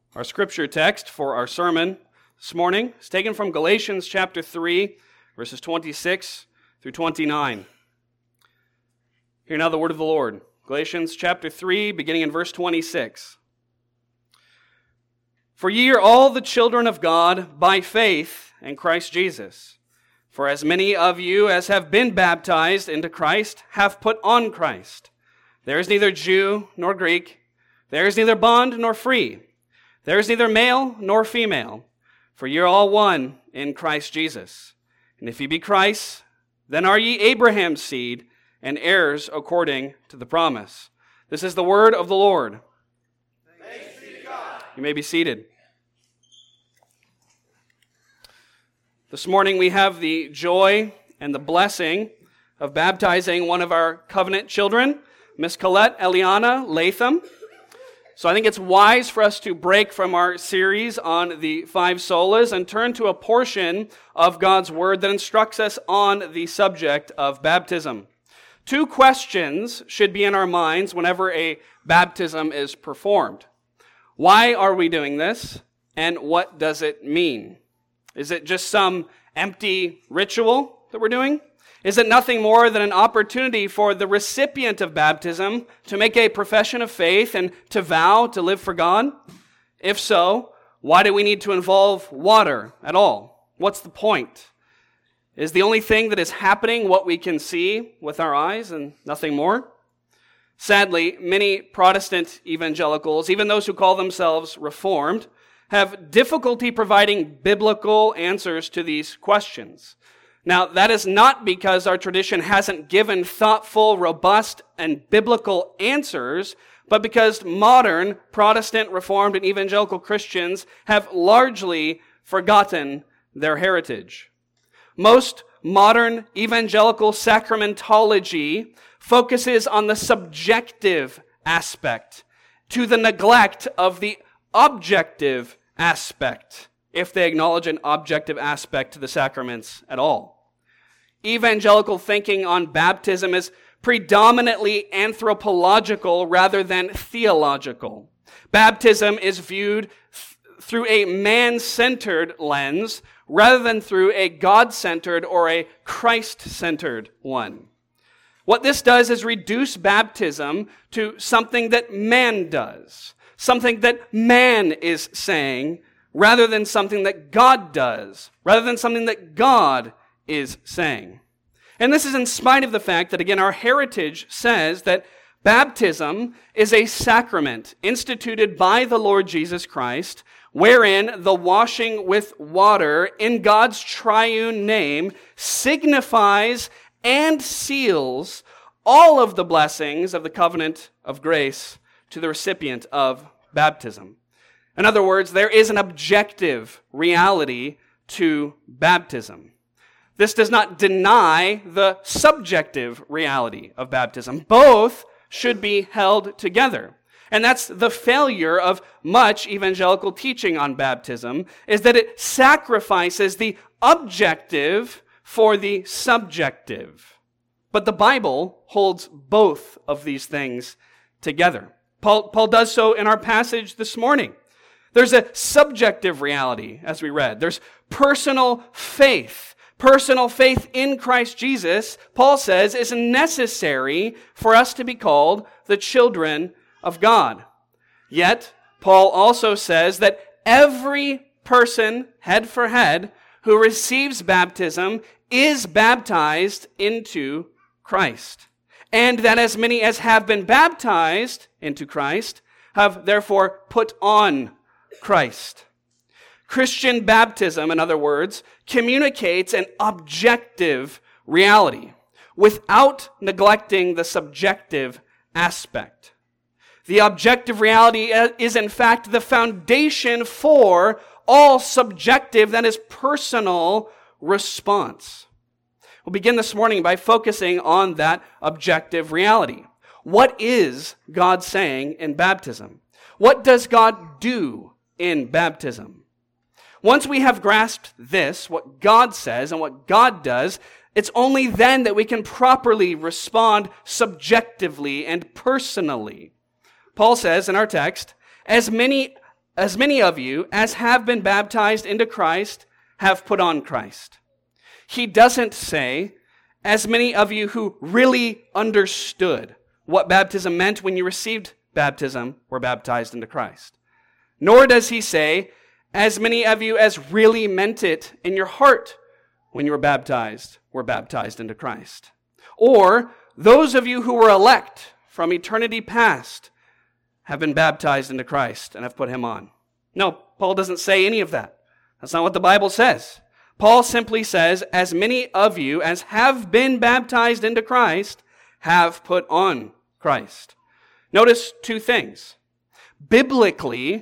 Our scripture text for our sermon this morning is taken from Galatians chapter 3, verses 26 through 29. Hear now the word of the Lord. Galatians chapter 3, beginning in verse 26. For ye are all the children of God by faith in Christ Jesus. For as many of you as have been baptized into Christ have put on Christ. There is neither Jew nor Greek. There is neither bond nor free. There is neither male nor female. For ye are all one in Christ Jesus. And if ye be Christ, then are ye Abraham's seed and heirs according to the promise. This is the word of the Lord. Thanks be to God. You may be seated. This morning we have the joy and the blessing of baptizing one of our covenant children, Miss Colette Eliana Latham. So I think it's wise for us to break from our series on the five solas and turn to a portion of God's word that instructs us on the subject of baptism. Two questions should be in our minds whenever a baptism is performed. Why are we doing this, and what does it mean? Is it just some empty ritual that we're doing? Is it nothing more than an opportunity for the recipient of baptism to make a profession of faith and to vow to live for God? If so, why do we need to involve water at all? What's the point? Is the only thing that is happening what we can see with our eyes and nothing more? Sadly, many Protestant evangelicals, even those who call themselves Reformed, have difficulty providing biblical answers to these questions. Now, that is not because our tradition hasn't given thoughtful, robust, and biblical answers, but because modern Protestant, Reformed, and evangelical Christians have largely forgotten their heritage. Most modern evangelical sacramentology focuses on the subjective aspect to the neglect of the objective aspect, if they acknowledge an objective aspect to the sacraments at all. Evangelical thinking on baptism is predominantly anthropological rather than theological. Baptism is viewed through a man-centered lens rather than through a God-centered or a Christ-centered one. What this does is reduce baptism to something that man does, something that man is saying, rather than something that God does, rather than something that God is saying. And this is in spite of the fact that, again, our heritage says that baptism is a sacrament instituted by the Lord Jesus Christ, wherein the washing with water in God's triune name signifies and seals all of the blessings of the covenant of grace to the recipient of baptism. In other words, there is an objective reality to baptism. This does not deny the subjective reality of baptism. Both should be held together. And that's the failure of much evangelical teaching on baptism, is that it sacrifices the objective for the subjective. But the Bible holds both of these things together. Paul does so in our passage this morning. There's a subjective reality, as we read. There's personal faith. Personal faith in Christ Jesus, Paul says, is necessary for us to be called the children of God. Yet, Paul also says that every person, head for head, who receives baptism is baptized into Christ. And that as many as have been baptized into Christ have therefore put on Christ. Christian baptism, in other words, communicates an objective reality without neglecting the subjective aspect. The objective reality is, in fact, the foundation for all subjective, that is, personal response. We'll begin this morning by focusing on that objective reality. What is God saying in baptism? What does God do in baptism? Once we have grasped this, what God says and what God does, it's only then that we can properly respond subjectively and personally. Paul says in our text, as many as many of you as have been baptized into Christ have put on Christ. He doesn't say, as many of you who really understood what baptism meant when you received baptism were baptized into Christ. Nor does he say, as many of you as really meant it in your heart when you were baptized into Christ. Or, those of you who were elect from eternity past have been baptized into Christ and have put him on. No, Paul doesn't say any of that. That's not what the Bible says. Paul simply says, as many of you as have been baptized into Christ have put on Christ. Notice two things. Biblically,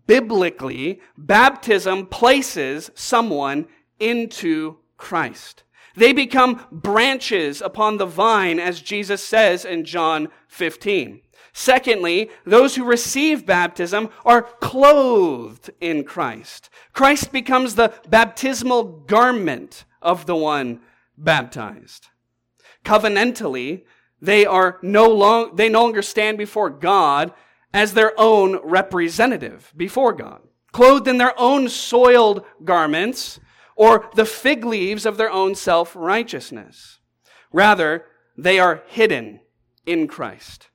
baptism places someone into Christ. They become branches upon the vine, as Jesus says in John 15. Secondly, those who receive baptism are clothed in Christ. Christ becomes the baptismal garment of the one baptized. Covenantally, they no longer stand before God as their own representative before God, clothed in their own soiled garments or the fig leaves of their own self-righteousness. Rather, they are hidden in Christ.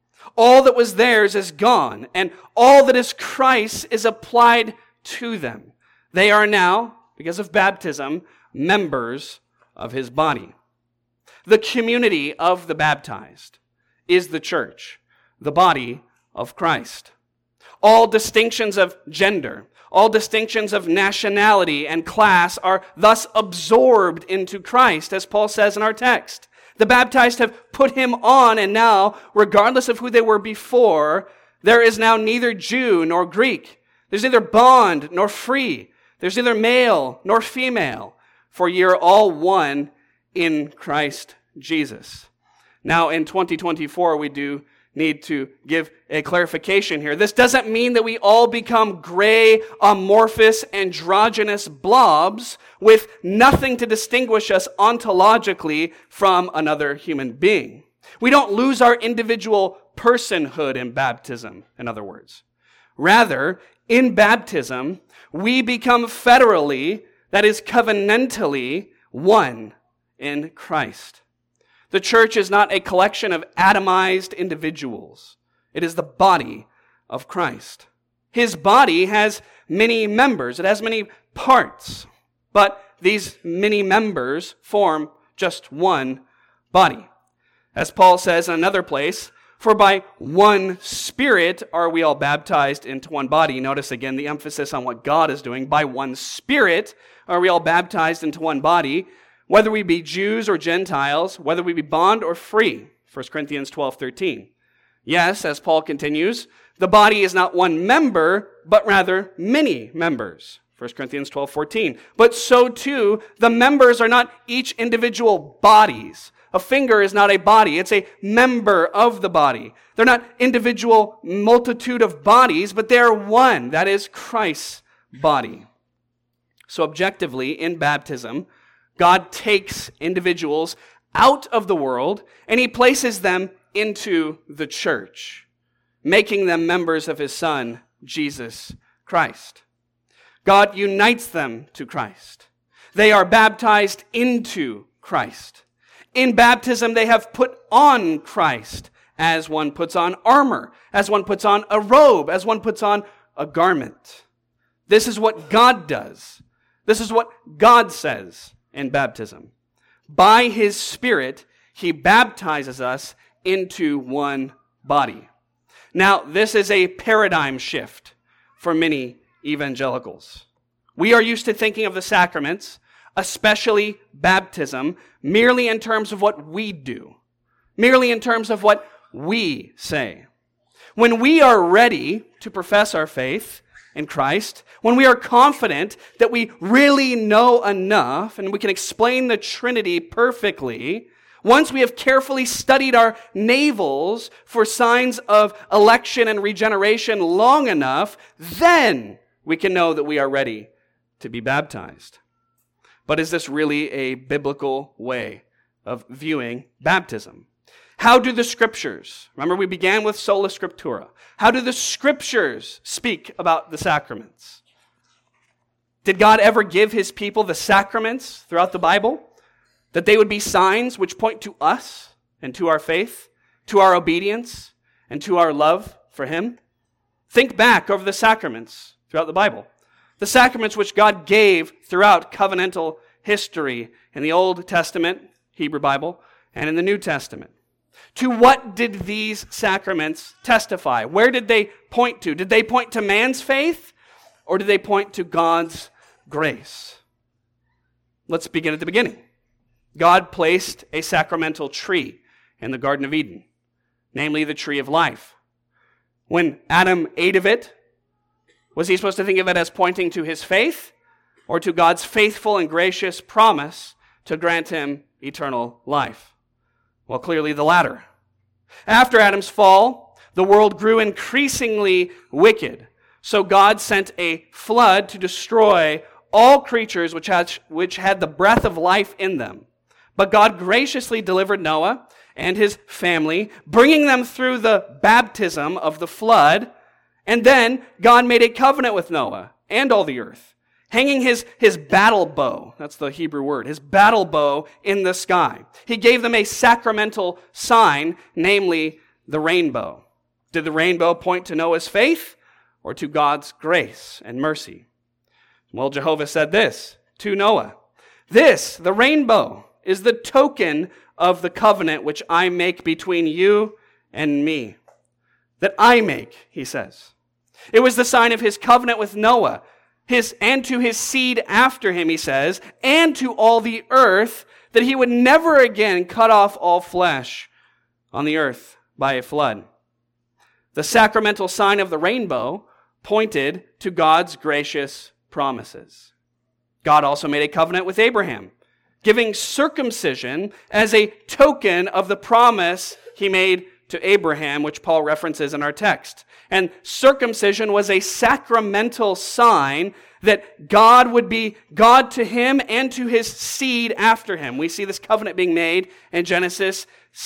All that was theirs is gone, and all that is Christ's is applied to them. They are now, because of baptism, members of his body. The community of the baptized is the church, the body of Christ. All distinctions of gender, all distinctions of nationality and class are thus absorbed into Christ, as Paul says in our text. The baptized have put him on, and now, regardless of who they were before, there is now neither Jew nor Greek. There's neither bond nor free. There's neither male nor female, for ye are all one in Christ Jesus. Now, in 2024, we do need to give a clarification here. This doesn't mean that we all become gray, amorphous, androgynous blobs with nothing to distinguish us ontologically from another human being. We don't lose our individual personhood in baptism, in other words. Rather, in baptism, we become federally, that is covenantally, one in Christ. The church is not a collection of atomized individuals. It is the body of Christ. His body has many members. It has many parts. But these many members form just one body. As Paul says in another place, for by one Spirit are we all baptized into one body. Notice again the emphasis on what God is doing. By one Spirit are we all baptized into one body, whether we be Jews or Gentiles, whether we be bond or free. 1 Corinthians 12:13. Yes, as Paul continues, the body is not one member, but rather many members. 1 Corinthians 12:14. But so too, the members are not each individual bodies. A finger is not a body. It's a member of the body. They're not individual multitude of bodies, but they are one. That is Christ's body. So objectively, in baptism, God takes individuals out of the world and he places them into the church, making them members of his Son, Jesus Christ. God unites them to Christ. They are baptized into Christ. In baptism, they have put on Christ, as one puts on armor, as one puts on a robe, as one puts on a garment. This is what God does. This is what God says in baptism. By his Spirit, he baptizes us into one body. Now, this is a paradigm shift for many evangelicals. We are used to thinking of the sacraments, especially baptism, merely in terms of what we do, merely in terms of what we say. When we are ready to profess our faith in Christ, when we are confident that we really know enough and we can explain the Trinity perfectly, once we have carefully studied our navels for signs of election and regeneration long enough, then we can know that we are ready to be baptized. But is this really a biblical way of viewing baptism? How do the Scriptures, remember we began with sola scriptura, how do the Scriptures speak about the sacraments? Did God ever give his people the sacraments throughout the Bible? That they would be signs which point to us and to our faith, to our obedience, and to our love for him? Think back over the sacraments throughout the Bible. The sacraments which God gave throughout covenantal history in the Old Testament, Hebrew Bible, and in the New Testament. To what did these sacraments testify? Where did they point to? Did they point to man's faith, or did they point to God's grace? Let's begin at the beginning. God placed a sacramental tree in the Garden of Eden, namely the tree of life. When Adam ate of it, was he supposed to think of it as pointing to his faith or to God's faithful and gracious promise to grant him eternal life? Well, clearly the latter. After Adam's fall, the world grew increasingly wicked. So God sent a flood to destroy all creatures which had the breath of life in them. But God graciously delivered Noah and his family, bringing them through the baptism of the flood. And then God made a covenant with Noah and all the earth, hanging his battle bow, that's the Hebrew word, his battle bow in the sky. He gave them a sacramental sign, namely the rainbow. Did the rainbow point to Noah's faith or to God's grace and mercy? Well, Jehovah said this to Noah, "This, the rainbow, is the token of the covenant which I make between you and me." That I make, he says. It was the sign of his covenant with Noah, and to his seed after him, he says, and to all the earth, that he would never again cut off all flesh on the earth by a flood. The sacramental sign of the rainbow pointed to God's gracious promises. God also made a covenant with Abraham, giving circumcision as a token of the promise he made to Abraham, which Paul references in our text. And circumcision was a sacramental sign that God would be God to him and to his seed after him. We see this covenant being made in Genesis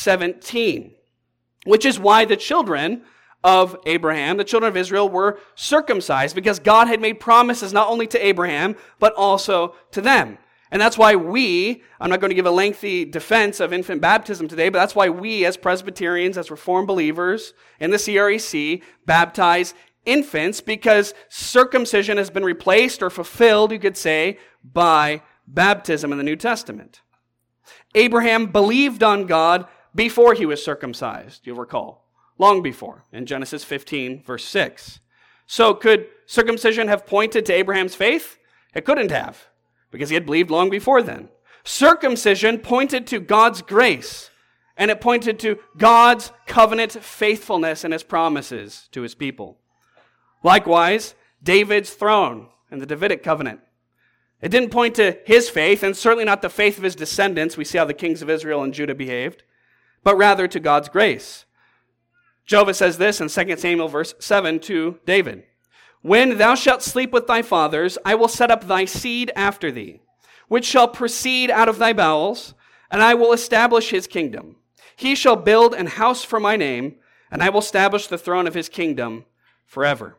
17, which is why the children of Abraham, the children of Israel, were circumcised, because God had made promises not only to Abraham, but also to them. And that's why I'm not going to give a lengthy defense of infant baptism today, but that's why we as Presbyterians, as Reformed believers in the CREC, baptize infants, because circumcision has been replaced or fulfilled, you could say, by baptism in the New Testament. Abraham believed on God before he was circumcised, you'll recall, long before, in Genesis 15, verse 6. So could circumcision have pointed to Abraham's faith? It couldn't have, because he had believed long before then. Circumcision pointed to God's grace, and it pointed to God's covenant faithfulness and his promises to his people. Likewise, David's throne and the Davidic covenant. It didn't point to his faith, and certainly not the faith of his descendants. We see how the kings of Israel and Judah behaved, but rather to God's grace. Jehovah says this in 2 Samuel verse 7 to David, "When thou shalt sleep with thy fathers, I will set up thy seed after thee, which shall proceed out of thy bowels, and I will establish his kingdom. He shall build an house for my name, and I will establish the throne of his kingdom forever."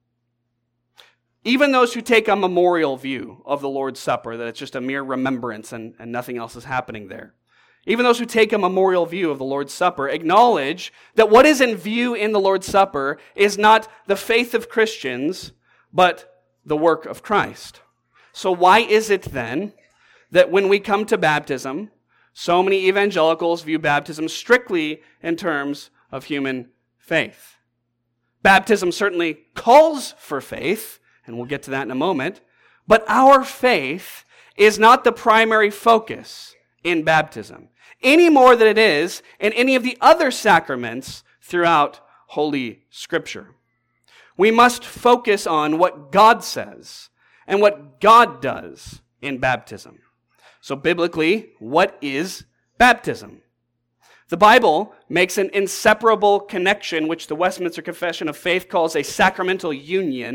Even those who take a memorial view of the Lord's Supper, that it's just a mere remembrance and nothing else is happening there, even those who take a memorial view of the Lord's Supper acknowledge that what is in view in the Lord's Supper is not the faith of Christians, but the work of Christ. So why is it then that when we come to baptism, so many evangelicals view baptism strictly in terms of human faith? Baptism certainly calls for faith, and we'll get to that in a moment, but our faith is not the primary focus in baptism, any more than it is in any of the other sacraments throughout Holy Scripture. We must focus on what God says and what God does in baptism. So biblically, what is baptism? The Bible makes an inseparable connection, which the Westminster Confession of Faith calls a sacramental union,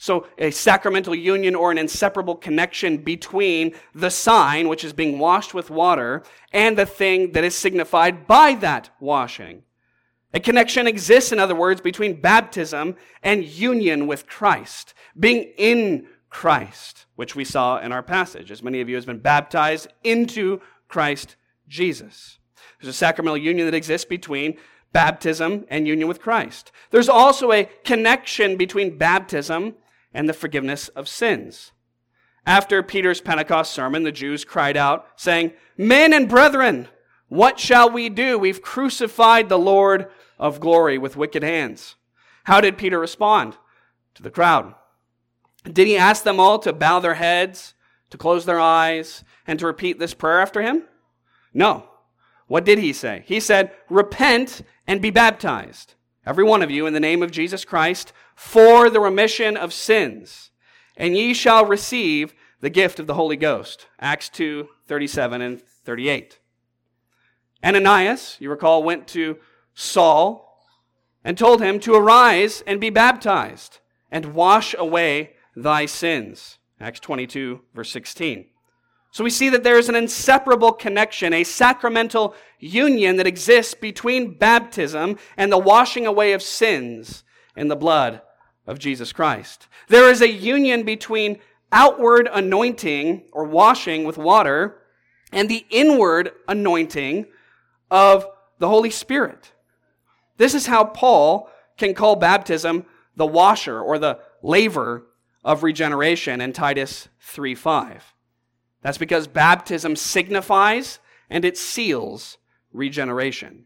So a sacramental union or an inseparable connection between the sign, which is being washed with water, and the thing that is signified by that washing. A connection exists, in other words, between baptism and union with Christ, being in Christ, which we saw in our passage. As many of you have been baptized into Christ Jesus. There's a sacramental union that exists between baptism and union with Christ. There's also a connection between baptism and the forgiveness of sins. After Peter's Pentecost sermon, the Jews cried out, saying, "Men and brethren, what shall we do? We've crucified the Lord of glory with wicked hands." How did Peter respond to the crowd? Did he ask them all to bow their heads, to close their eyes, and to repeat this prayer after him? No. What did he say? He said, "Repent and be baptized, every one of you, in the name of Jesus Christ, for the remission of sins, and ye shall receive the gift of the Holy Ghost." Acts 2:37 and 38. Ananias, you recall, went to Saul and told him to arise and be baptized and wash away thy sins. Acts 22, verse 16. So we see that there is an inseparable connection, a sacramental union that exists between baptism and the washing away of sins in the blood of Jesus Christ. There is a union between outward anointing or washing with water and the inward anointing of the Holy Spirit. This is how Paul can call baptism the washer or the laver of regeneration in Titus 3:5. That's because baptism signifies and it seals regeneration.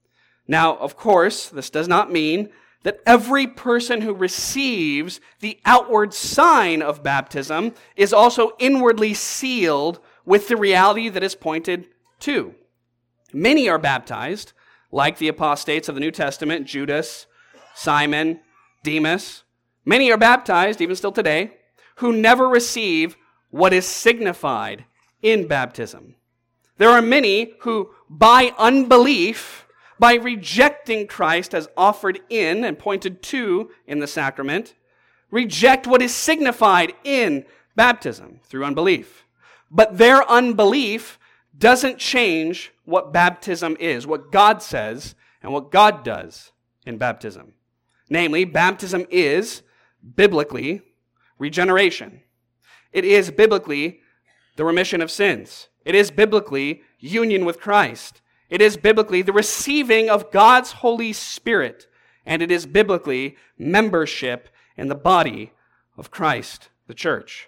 Now, of course, this does not mean that every person who receives the outward sign of baptism is also inwardly sealed with the reality that is pointed to. Many are baptized, like the apostates of the New Testament, Judas, Simon, Demas. Many are baptized, even still today, who never receive what is signified in baptism. There are many who, by unbelief, by rejecting Christ as offered in and pointed to in the sacrament, reject what is signified in baptism through unbelief. But their unbelief doesn't change what baptism is, what God says, and what God does in baptism. Namely, baptism is, biblically, regeneration. It is biblically the remission of sins. It is biblically union with Christ. It is biblically the receiving of God's Holy Spirit. And it is biblically membership in the body of Christ, the church.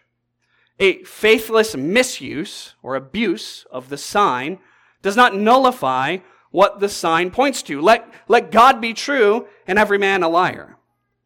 A faithless misuse or abuse of the sign does not nullify what the sign points to. Let God be true and every man a liar.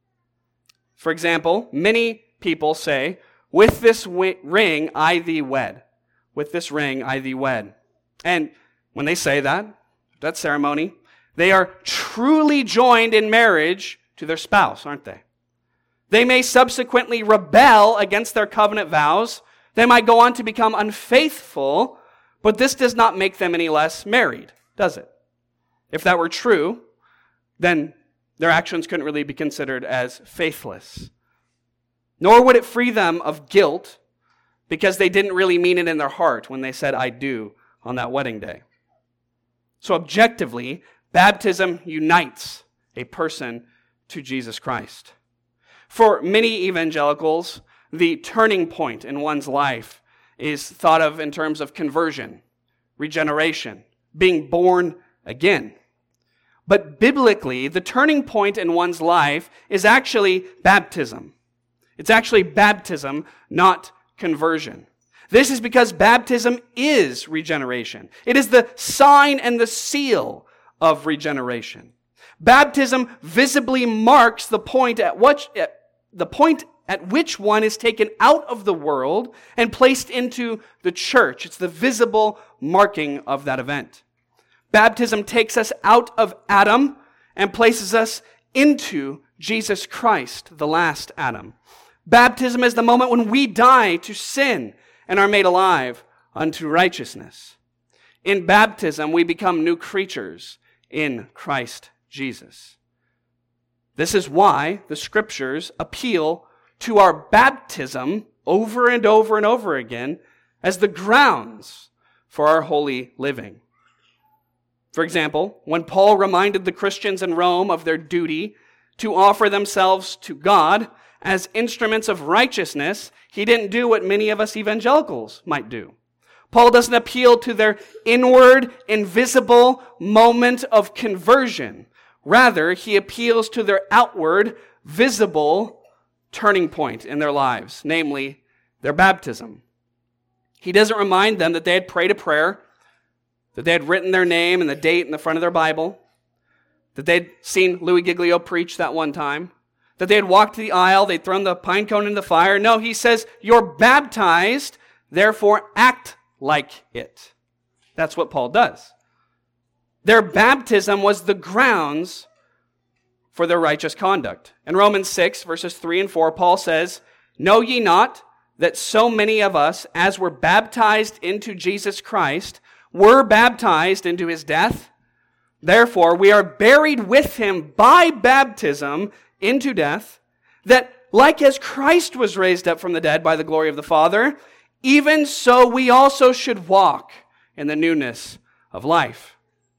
For example, many people say, "With this ring I thee wed." With this ring I thee wed. And when they say that ceremony, they are truly joined in marriage to their spouse, aren't they? They may subsequently rebel against their covenant vows. They might go on to become unfaithful, but this does not make them any less married, does it? If that were true, then their actions couldn't really be considered as faithless. Nor would it free them of guilt because they didn't really mean it in their heart when they said "I do" on that wedding day. So objectively, baptism unites a person to Jesus Christ. For many evangelicals, the turning point in one's life is thought of in terms of conversion, regeneration, being born again. But biblically, the turning point in one's life is actually baptism. It's actually baptism, not conversion. This is because baptism is regeneration. It is the sign and the seal of regeneration. Baptism visibly marks the point at which one is taken out of the world and placed into the church. It's the visible marking of that event. Baptism takes us out of Adam and places us into Jesus Christ, the last Adam. Baptism is the moment when we die to sin and are made alive unto righteousness. In baptism, we become new creatures in Christ Jesus. This is why the Scriptures appeal to our baptism over and over and over again as the grounds for our holy living. For example, when Paul reminded the Christians in Rome of their duty to offer themselves to God as instruments of righteousness, he didn't do what many of us evangelicals might do. Paul doesn't appeal to their inward, invisible moment of conversion. Rather, he appeals to their outward, visible turning point in their lives, namely their baptism. He doesn't remind them that they had prayed a prayer, that they had written their name and the date in the front of their Bible, that they'd seen Louis Giglio preach that one time, that they had walked the aisle, they'd thrown the pine cone in the fire. No, he says, you're baptized, therefore act like it. That's what Paul does. Their baptism was the grounds for their righteous conduct. In Romans 6, verses 3 and 4, Paul says, know ye not that so many of us, as were baptized into Jesus Christ, were baptized into his death? Therefore, we are buried with him by baptism into death, that like as Christ was raised up from the dead by the glory of the Father, even so we also should walk in the newness of life.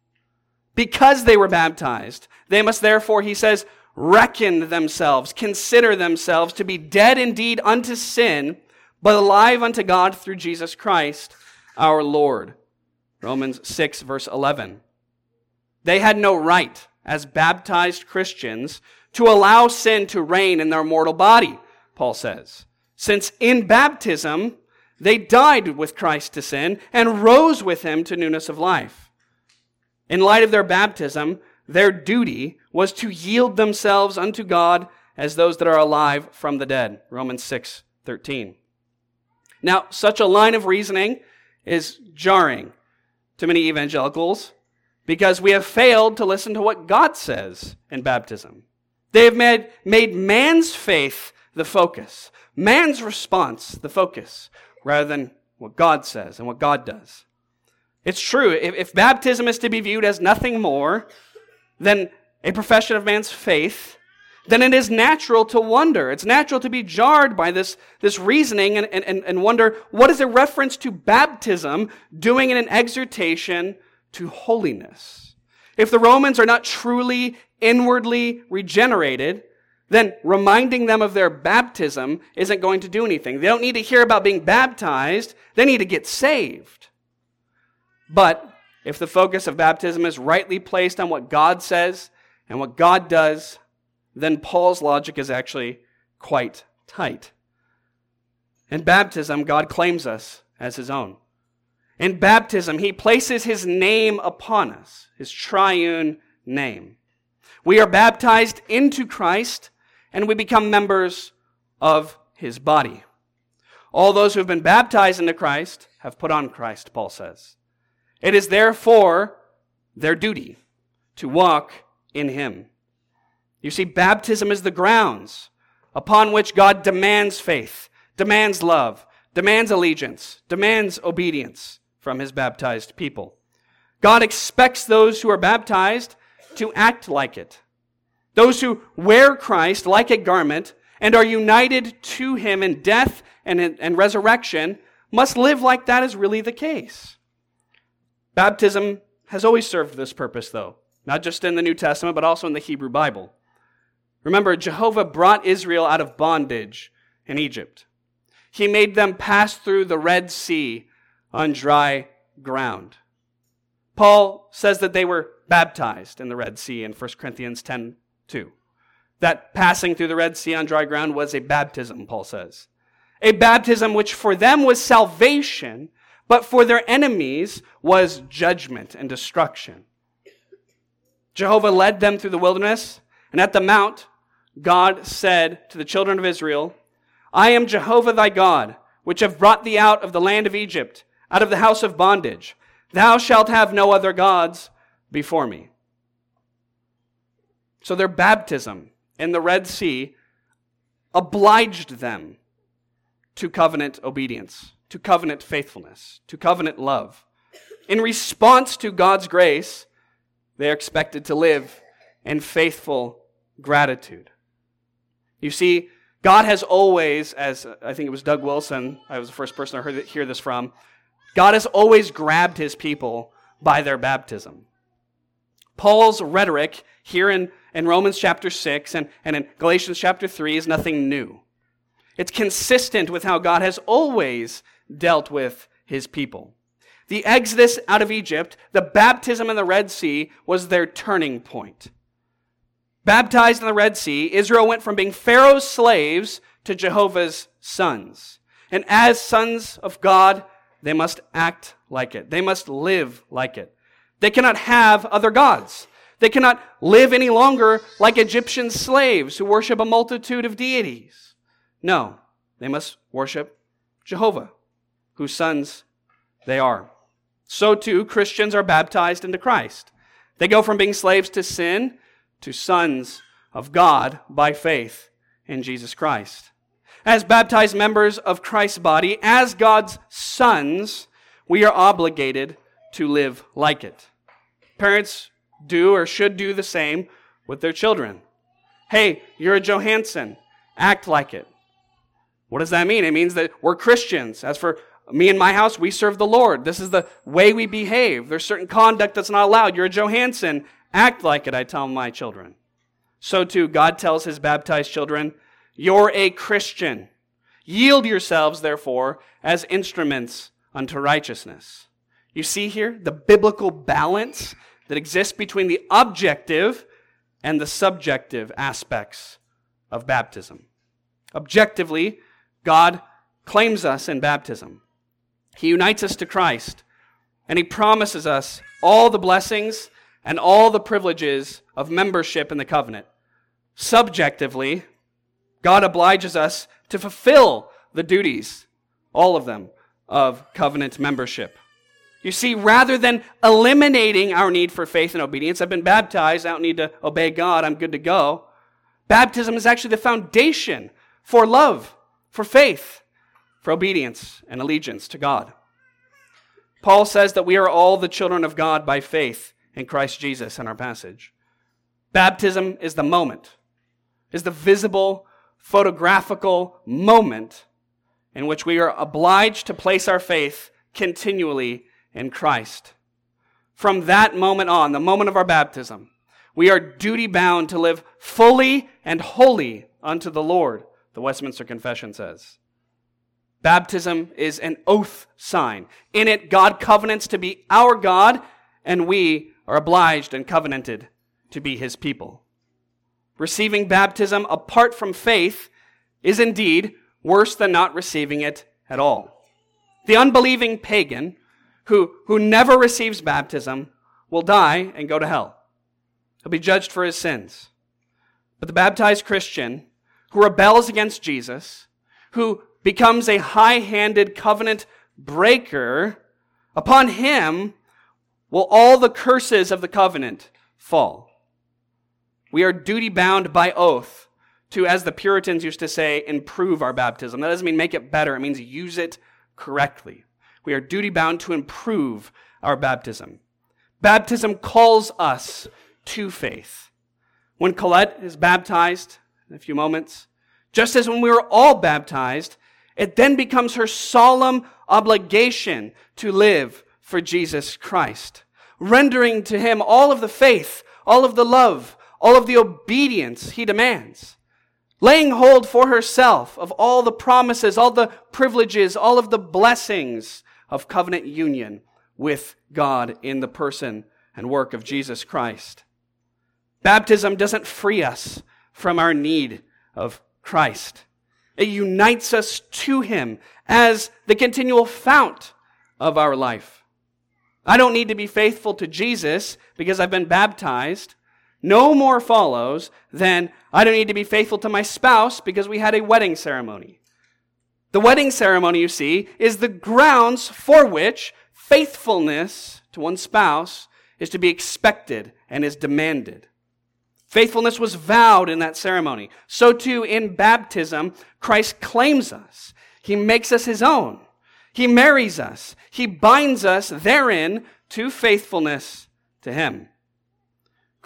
Because they were baptized, they must therefore, he says, reckon themselves, consider themselves to be dead indeed unto sin, but alive unto God through Jesus Christ our Lord. Romans 6, verse 11. They had no right, as baptized Christians, to allow sin to reign in their mortal body, Paul says, since in baptism they died with Christ to sin and rose with him to newness of life. In light of their baptism, their duty was to yield themselves unto God as those that are alive from the dead, Romans 6:13. Now, such a line of reasoning is jarring to many evangelicals because we have failed to listen to what God says in baptism. They have made man's faith the focus, man's response the focus, rather than what God says and what God does. It's true, if baptism is to be viewed as nothing more than a profession of man's faith, then it is natural to wonder. It's natural to be jarred by this reasoning and wonder, what is a reference to baptism doing in an exhortation to holiness? If the Romans are not truly inwardly regenerated, then reminding them of their baptism isn't going to do anything. They don't need to hear about being baptized. They need to get saved. But if the focus of baptism is rightly placed on what God says and what God does, then Paul's logic is actually quite tight. In baptism, God claims us as his own. In baptism, he places his name upon us, his triune name. We are baptized into Christ, and we become members of his body. All those who have been baptized into Christ have put on Christ, Paul says. It is therefore their duty to walk in him. You see, baptism is the grounds upon which God demands faith, demands love, demands allegiance, demands obedience from his baptized people. God expects those who are baptized to act like it. Those who wear Christ like a garment and are united to him in death and resurrection must live like that is really the case. Baptism has always served this purpose, though, not just in the New Testament, but also in the Hebrew Bible. Remember, Jehovah brought Israel out of bondage in Egypt. He made them pass through the Red Sea on dry ground. Paul says that they were baptized in the Red Sea in 1 Corinthians 10:2. That passing through the Red Sea on dry ground was a baptism, Paul says. A baptism which for them was salvation, but for their enemies was judgment and destruction. Jehovah led them through the wilderness, and at the mount, God said to the children of Israel, I am Jehovah thy God, which have brought thee out of the land of Egypt, out of the house of bondage. Thou shalt have no other gods before me. So their baptism in the Red Sea obliged them to covenant obedience, to covenant faithfulness, to covenant love. In response to God's grace, they are expected to live in faithful gratitude. You see, God has always, as I think it was Doug Wilson, I was the first person to hear this from, God has always grabbed his people by their baptism. Paul's rhetoric here in Romans chapter 6 and in Galatians chapter 3 is nothing new. It's consistent with how God has always dealt with his people. The exodus out of Egypt, the baptism in the Red Sea, was their turning point. Baptized in the Red Sea, Israel went from being Pharaoh's slaves to Jehovah's sons. And as sons of God, they must act like it. They must live like it. They cannot have other gods. They cannot live any longer like Egyptian slaves who worship a multitude of deities. No, they must worship Jehovah, whose sons they are. So too, Christians are baptized into Christ. They go from being slaves to sin to sons of God by faith in Jesus Christ. As baptized members of Christ's body, as God's sons, we are obligated to live like it. Parents do or should do the same with their children. Hey, you're a Johansson. Act like it. What does that mean? It means that we're Christians. As for me and my house, we serve the Lord. This is the way we behave. There's certain conduct that's not allowed. You're a Johansson. Act like it, I tell my children. So too, God tells his baptized children, you're a Christian. Yield yourselves, therefore, as instruments unto righteousness. You see here the biblical balance that exists between the objective and the subjective aspects of baptism. Objectively, God claims us in baptism. He unites us to Christ, and he promises us all the blessings and all the privileges of membership in the covenant. Subjectively, God obliges us to fulfill the duties, all of them, of covenant membership. You see, rather than eliminating our need for faith and obedience, I've been baptized, I don't need to obey God, I'm good to go. Baptism is actually the foundation for love, for faith, for obedience and allegiance to God. Paul says that we are all the children of God by faith in Christ Jesus in our passage. Baptism is the moment, is the visible, photographical moment in which we are obliged to place our faith continually in Christ. From that moment on, the moment of our baptism, we are duty-bound to live fully and wholly unto the Lord, the Westminster Confession says. Baptism is an oath sign. In it, God covenants to be our God, and we are obliged and covenanted to be his people. Receiving baptism apart from faith is indeed worse than not receiving it at all. The unbelieving pagan who never receives baptism will die and go to hell. He'll be judged for his sins. But the baptized Christian who rebels against Jesus, who becomes a high-handed covenant breaker, upon him will all the curses of the covenant fall. We are duty-bound by oath to, as the Puritans used to say, improve our baptism. That doesn't mean make it better. It means use it correctly. We are duty-bound to improve our baptism. Baptism calls us to faith. When Colette is baptized in a few moments, just as when we were all baptized, it then becomes her solemn obligation to live for Jesus Christ, rendering to him all of the faith, all of the love, all of the obedience he demands, laying hold for herself of all the promises, all the privileges, all of the blessings of covenant union with God in the person and work of Jesus Christ. Baptism doesn't free us from our need of Christ. It unites us to him as the continual fount of our life. I don't need to be faithful to Jesus because I've been baptized. No more follows than I don't need to be faithful to my spouse because we had a wedding ceremony. The wedding ceremony, you see, is the grounds for which faithfulness to one's spouse is to be expected and is demanded. Faithfulness was vowed in that ceremony. So too in baptism, Christ claims us. He makes us his own. He marries us. He binds us therein to faithfulness to him.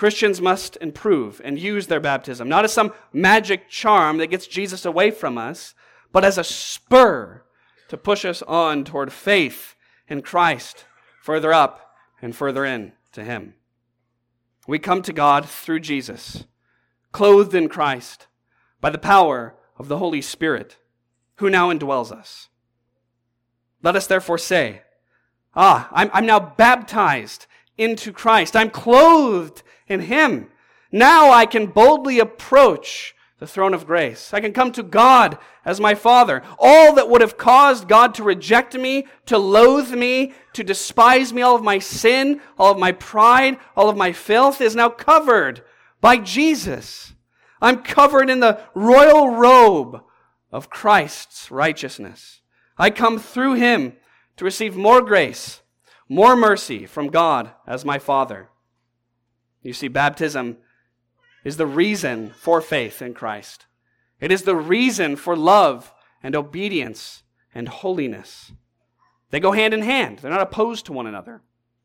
Christians must improve and use their baptism, not as some magic charm that gets Jesus away from us, but as a spur to push us on toward faith in Christ, further up and further in to Him. We come to God through Jesus, clothed in Christ, by the power of the Holy Spirit, who now indwells us. Let us therefore say, I'm now baptized into Christ. I'm clothed in Him. Now I can boldly approach the throne of grace. I can come to God as my Father. All that would have caused God to reject me, to loathe me, to despise me, all of my sin, all of my pride, all of my filth is now covered by Jesus. I'm covered in the royal robe of Christ's righteousness. I come through Him to receive more grace, more mercy from God as my Father. You see, baptism is the reason for faith in Christ. It is the reason for love and obedience and holiness. They go hand in hand. They're not opposed to one another.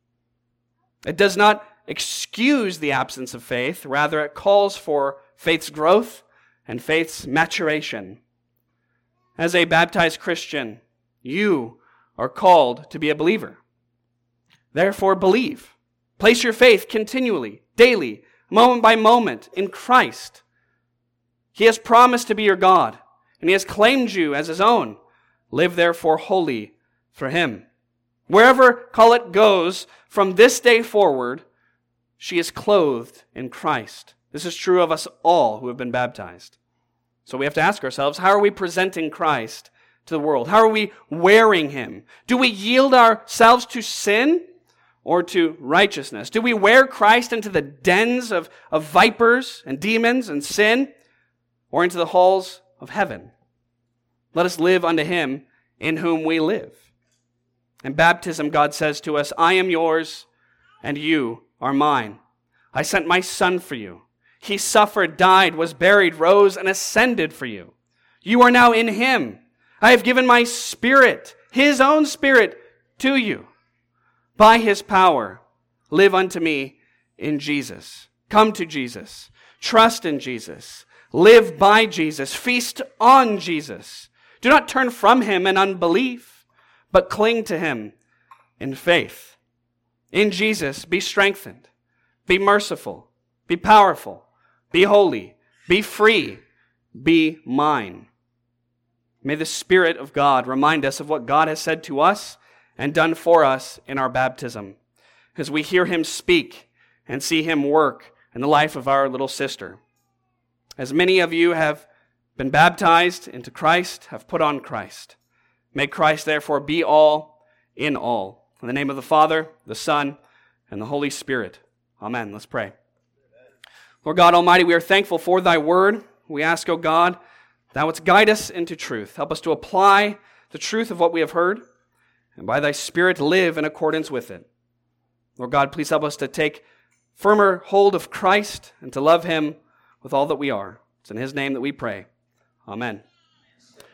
It does not excuse the absence of faith. Rather, it calls for faith's growth and faith's maturation. As a baptized Christian, you are called to be a believer. Therefore, believe. Place your faith continually, daily, moment by moment in Christ. He has promised to be your God, and He has claimed you as His own. Live therefore holy for Him. Wherever Colette goes from this day forward, she is clothed in Christ. This is true of us all who have been baptized. So we have to ask ourselves, how are we presenting Christ to the world? How are we wearing Him? Do we yield ourselves to sin or to righteousness? Do we wear Christ into the dens of vipers and demons and sin, or into the halls of heaven? Let us live unto Him in whom we live. In baptism, God says to us, I am yours and you are mine. I sent my Son for you. He suffered, died, was buried, rose, and ascended for you. You are now in Him. I have given my Spirit, His own Spirit, to you. By His power, live unto me in Jesus. Come to Jesus. Trust in Jesus. Live by Jesus. Feast on Jesus. Do not turn from Him in unbelief, but cling to Him in faith. In Jesus, be strengthened. Be merciful. Be powerful. Be holy. Be free. Be mine. May the Spirit of God remind us of what God has said to us and done for us in our baptism, as we hear Him speak and see Him work in the life of our little sister. As many of you have been baptized into Christ, have put on Christ. May Christ therefore be all in all. In the name of the Father, the Son, and the Holy Spirit. Amen. Let's pray. Lord God Almighty, we are thankful for Thy word. We ask, O God, Thou wouldst guide us into truth. Help us to apply the truth of what we have heard, and by Thy Spirit live in accordance with it. Lord God, please help us to take firmer hold of Christ and to love Him with all that we are. It's in His name that we pray. Amen.